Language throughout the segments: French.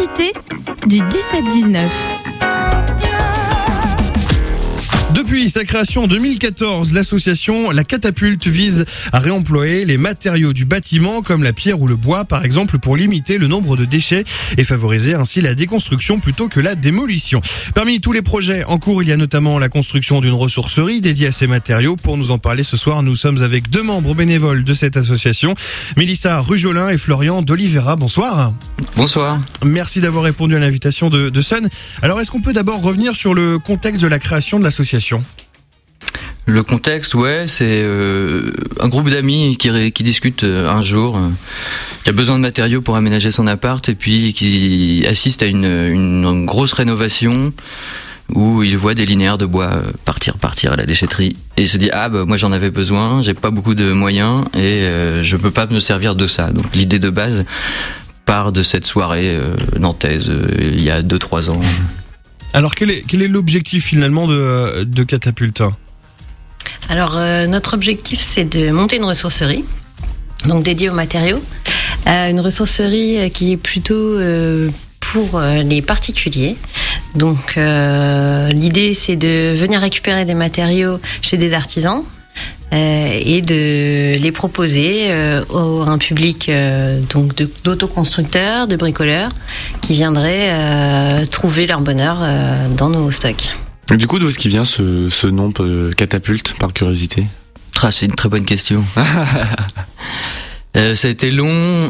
L'invité du 17-19. Depuis sa création en 2014, l'association La Catapulte vise à réemployer les matériaux du bâtiment comme la pierre ou le bois par exemple pour limiter le nombre de déchets et favoriser ainsi la déconstruction plutôt que la démolition. Parmi tous les projets en cours, il y a notamment la construction d'une ressourcerie dédiée à ces matériaux. Pour nous en parler ce soir, nous sommes avec deux membres bénévoles de cette association, Mélissa Rujolin et Florian d'Oliveira. Bonsoir. Bonsoir. Merci d'avoir répondu à l'invitation de Sun. Alors est-ce qu'on peut d'abord revenir sur le contexte de la création de l'association ? Le contexte, c'est un groupe d'amis qui discute un jour, qui a besoin de matériaux pour aménager son appart et puis qui assiste à une grosse rénovation où il voit des linéaires de bois partir à la déchetterie et il se dit moi j'en avais besoin, j'ai pas beaucoup de moyens et je peux pas me servir de ça. Donc l'idée de base part de cette soirée nantaise il y a 2-3 ans. Alors quel est l'objectif finalement de Catapulte ? Alors notre objectif c'est de monter une ressourcerie, donc dédiée aux matériaux, une ressourcerie qui est plutôt pour les particuliers. Donc l'idée c'est de venir récupérer des matériaux chez des artisans et de les proposer à un public donc d'autoconstructeurs, de bricoleurs qui viendraient trouver leur bonheur dans nos stocks. Du coup, d'où est-ce qu'il vient ce nom Catapulte, par curiosité ? C'est une très bonne question. Ça a été long.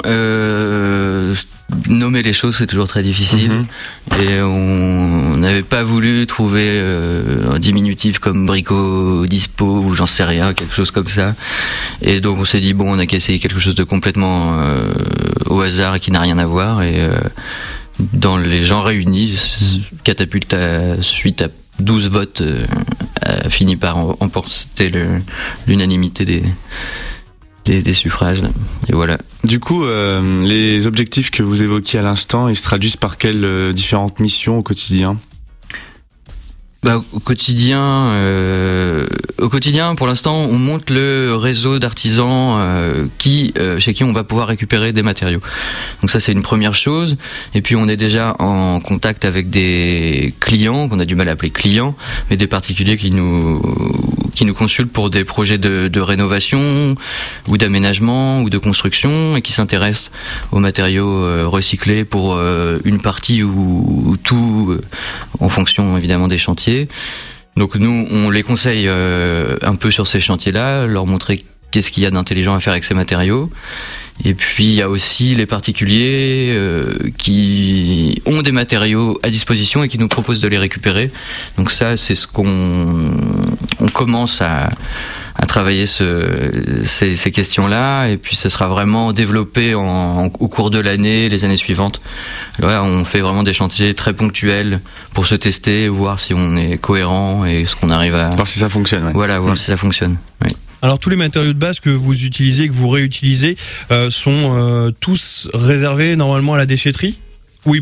Nommer les choses, c'est toujours très difficile. Et on n'avait pas voulu trouver un diminutif comme Brico Dispo ou j'en sais rien, quelque chose comme ça. Et donc on s'est dit on a qu'à essayer quelque chose de complètement au hasard et qui n'a rien à voir. Et dans les gens réunis, Catapulte, suite à 12 votes, a fini par emporter l'unanimité des suffrages. Et voilà. Du coup, les objectifs que vous évoquiez à l'instant, ils se traduisent par quelles différentes missions au quotidien ? Au quotidien, pour l'instant, on monte le réseau d'artisans chez qui on va pouvoir récupérer des matériaux. Donc ça, c'est une première chose. Et puis, on est déjà en contact avec des clients, qu'on a du mal à appeler clients, mais des particuliers qui nous consultent pour des projets de rénovation ou d'aménagement ou de construction et qui s'intéressent aux matériaux recyclés pour une partie ou tout, en fonction évidemment des chantiers. Donc nous, on les conseille un peu sur ces chantiers-là, leur montrer qu'est-ce qu'il y a d'intelligent à faire avec ces matériaux. Et puis il y a aussi les particuliers qui ont des matériaux à disposition et qui nous proposent de les récupérer. Donc ça, c'est ce on commence à travailler ces questions-là, et puis ce sera vraiment développé au cours de l'année, les années suivantes. Là, on fait vraiment des chantiers très ponctuels pour se tester, voir si on est cohérent et ce qu'on arrive à... Voir si ça fonctionne. Ouais. Voilà, voir si ça fonctionne. Oui. Alors tous les matériaux de base que vous utilisez, que vous réutilisez, sont tous réservés normalement à la déchetterie ? Ou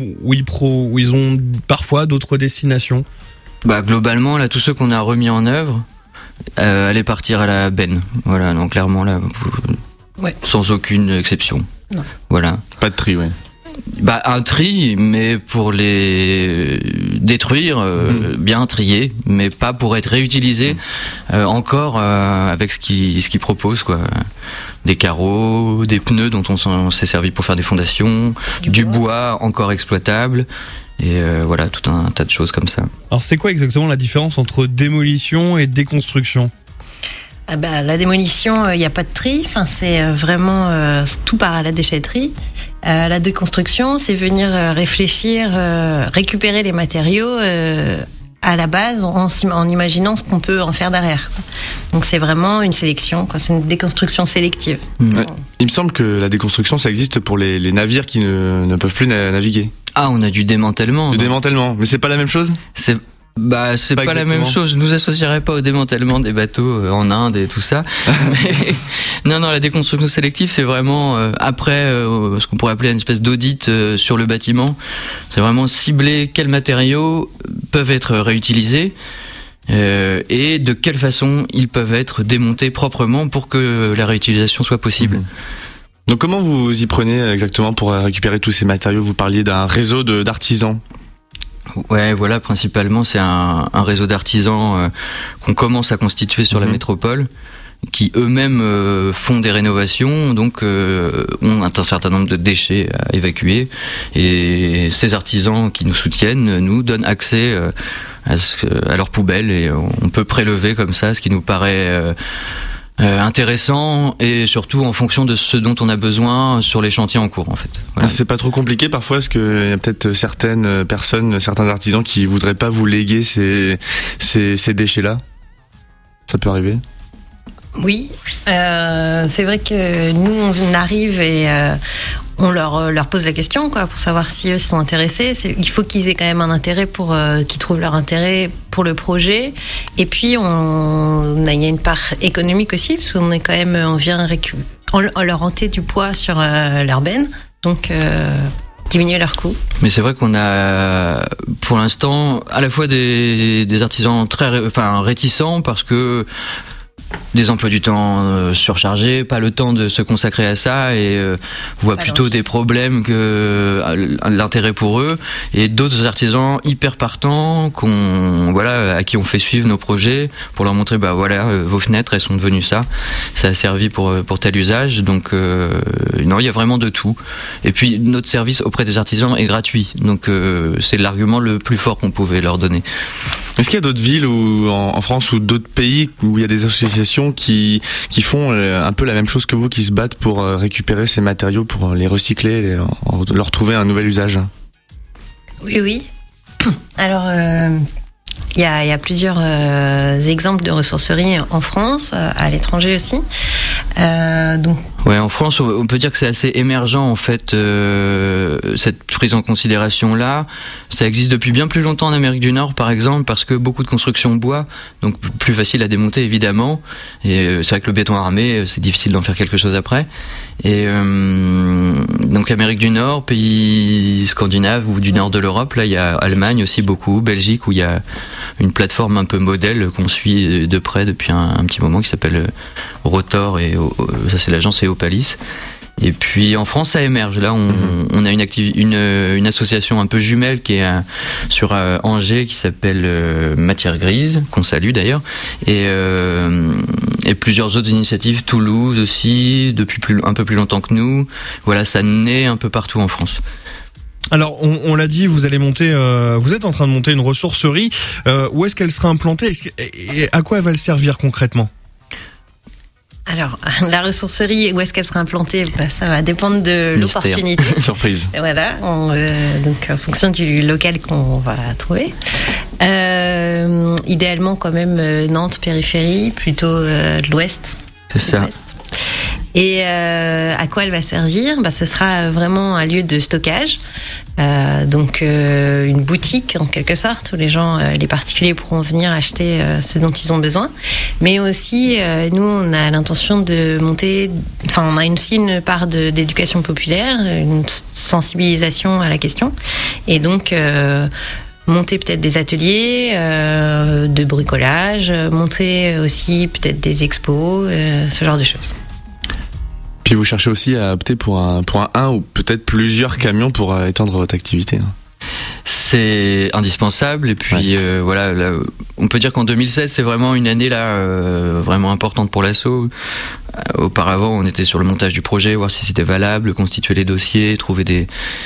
ils ont parfois d'autres destinations ? Globalement, là, tous ceux qu'on a remis en œuvre, allaient partir à la benne. Voilà, donc clairement là, sans aucune exception. Non. Voilà. Pas de tri, ouais. Un tri, mais pour les détruire, bien trier, mais pas pour être réutilisé encore avec ce qu'ils proposent, quoi. Des carreaux, des pneus dont on s'est servi pour faire des fondations, du bois encore exploitable. Et voilà, tout un tas de choses comme ça. Alors c'est quoi exactement la différence entre démolition et déconstruction ? La démolition, il n'y a pas de tri. C'est vraiment tout part à la déchetterie. La déconstruction, c'est venir réfléchir, récupérer les matériaux à la base en imaginant ce qu'on peut en faire derrière. Donc c'est vraiment une sélection, c'est une déconstruction sélective. Ouais. Il me semble que la déconstruction, ça existe pour les navires qui ne peuvent plus naviguer. On a du démantèlement. Du démantèlement, mais c'est pas la même chose ? C'est pas la même chose. Je nous associerais pas au démantèlement des bateaux en Inde et tout ça. Mais, non, la déconstruction sélective, c'est vraiment après ce qu'on pourrait appeler une espèce d'audit sur le bâtiment. C'est vraiment cibler quels matériaux peuvent être réutilisés et de quelle façon ils peuvent être démontés proprement pour que la réutilisation soit possible. Donc comment vous y prenez exactement pour récupérer tous ces matériaux? Vous parliez d'un réseau d'artisans. Ouais, voilà, principalement c'est un réseau d'artisans qu'on commence à constituer sur la métropole, qui eux-mêmes font des rénovations, donc ont un certain nombre de déchets à évacuer, et ces artisans qui nous soutiennent nous donnent accès à leurs poubelles, et on peut prélever comme ça ce qui nous paraît intéressant, et surtout en fonction de ce dont on a besoin sur les chantiers en cours, en fait. Voilà. C'est pas trop compliqué parfois, parce qu'il y a peut-être certaines personnes, certains artisans qui voudraient pas vous léguer ces déchets-là. Ça peut arriver? Oui, c'est vrai que nous on arrive et on leur pose la question, quoi, pour savoir si eux sont intéressés. Il faut qu'ils aient quand même un intérêt qu'ils trouvent leur intérêt pour le projet. Et puis il y a une part économique aussi, parce qu'on est quand même, on leur ôter du poids sur leur benne, donc diminuer leurs coûts. Mais c'est vrai qu'on a, pour l'instant, à la fois des artisans très réticents, parce que des emplois du temps surchargés, pas le temps de se consacrer à ça, et voient plutôt des problèmes que l'intérêt pour eux, et d'autres artisans hyper partants à qui on fait suivre nos projets pour leur montrer vos fenêtres, elles sont devenues ça a servi pour tel usage. Donc non, il y a vraiment de tout. Et puis notre service auprès des artisans est gratuit, donc c'est l'argument le plus fort qu'on pouvait leur donner. Est-ce qu'il y a d'autres villes en France ou d'autres pays où il y a des associations qui font un peu la même chose que vous, qui se battent pour récupérer ces matériaux, pour les recycler, leur trouver un nouvel usage? Oui. Alors, il y a plusieurs exemples de ressourceries en France, à l'étranger aussi. Ouais, en France, on peut dire que c'est assez émergent, en fait, cette prise en considération-là. Ça existe depuis bien plus longtemps en Amérique du Nord, par exemple, parce que beaucoup de constructions bois, donc plus facile à démonter, évidemment. Et c'est vrai que le béton armé, c'est difficile d'en faire quelque chose après. Et donc Amérique du Nord, pays scandinaves ou du nord de l'Europe, là il y a Allemagne aussi beaucoup, Belgique, où il y a une plateforme un peu modèle qu'on suit de près depuis un petit moment, qui s'appelle Rotor, et ça c'est l'agence Eopalis. Et puis en France ça émerge. Là on a une association un peu jumelle qui est sur Angers, qui s'appelle Matière Grise, qu'on salue d'ailleurs, et plusieurs autres initiatives, Toulouse aussi, depuis un peu plus longtemps que nous. Voilà, ça naît un peu partout en France. Alors, on l'a dit, vous êtes en train de monter une ressourcerie. Où est-ce qu'elle sera implantée et à quoi elle va le servir concrètement? Alors, la ressourcerie, où est-ce qu'elle sera implantée? Ça va dépendre de l'opportunité. Surprise. Voilà, donc en fonction du local qu'on va trouver. Idéalement, quand même, Nantes, périphérie, plutôt de l'ouest. C'est ça. Et à quoi elle va servir? Ce sera vraiment un lieu de stockage, donc une boutique en quelque sorte, où les particuliers pourront venir acheter ce dont ils ont besoin. Mais aussi, nous, on a l'intention de monter, on a aussi une part d'éducation populaire, une sensibilisation à la question, et donc monter peut-être des ateliers de bricolage, monter aussi peut-être des expos, ce genre de choses. Puis vous cherchez aussi à opter pour un ou peut-être plusieurs camions pour étendre votre activité. C'est indispensable. Et puis voilà, là, on peut dire qu'en 2016 c'est vraiment une année vraiment importante pour l'asso. Auparavant on était sur le montage du projet, voir si c'était valable, constituer les dossiers, trouver des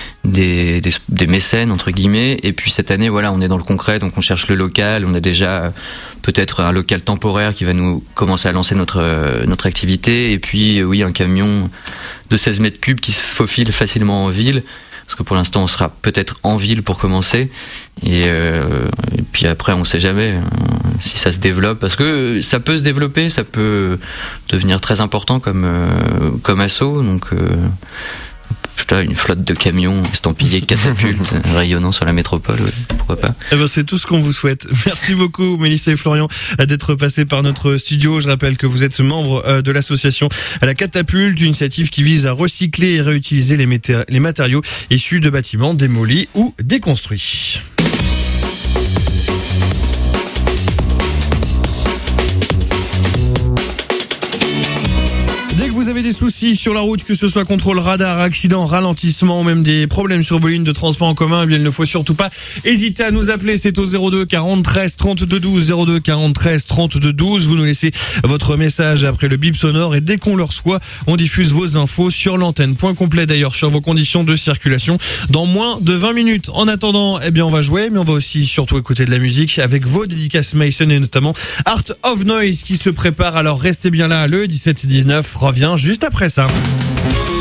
mécènes entre guillemets. Et puis cette année on est dans le concret, donc on cherche le local. On a déjà peut-être un local temporaire qui va nous commencer à lancer notre activité. Et puis un camion de 16 mètres cubes qui se faufile facilement en ville, parce que pour l'instant on sera peut-être en ville pour commencer, et puis après on sait jamais si ça se développe, parce que ça peut se développer, ça peut devenir très important comme asso, donc une flotte de camions estampillés catapultes rayonnant sur la métropole, pourquoi pas. C'est tout ce qu'on vous souhaite. Merci beaucoup Mélissa et Florian d'être passés par notre studio. Je rappelle que vous êtes membre de l'association La Catapulte, une initiative qui vise à recycler et réutiliser les matériaux issus de bâtiments démolis ou déconstruits. Dès que vous avez des soucis sur la route, que ce soit contrôle radar, accident, ralentissement, ou même des problèmes sur vos lignes de transport en commun, eh bien il ne faut surtout pas hésiter à nous appeler. C'est au 02 40 13 32 12, 02 40 13 32 12. Vous nous laissez votre message après le bip sonore et dès qu'on le reçoit, on diffuse vos infos sur l'antenne. Point complet d'ailleurs sur vos conditions de circulation dans moins de 20 minutes. En attendant, eh bien on va jouer, mais on va aussi surtout écouter de la musique avec vos dédicaces Mason et notamment Art of Noise qui se prépare. Alors restez bien là, le 17-19 revient juste après ça.